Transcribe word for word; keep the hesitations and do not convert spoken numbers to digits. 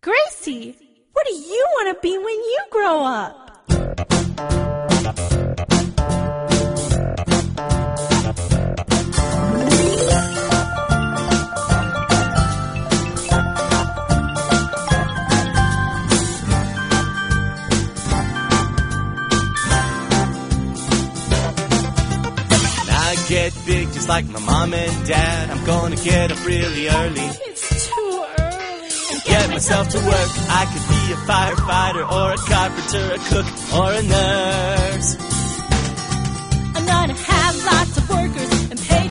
Gracie, what do you want to be when you grow up? Get big just like my mom and dad. I'm gonna get up really early. It's too early. And get myself to work. I could be a firefighter or a carpenter, a cook or a nurse. I'm gonna have lots of workers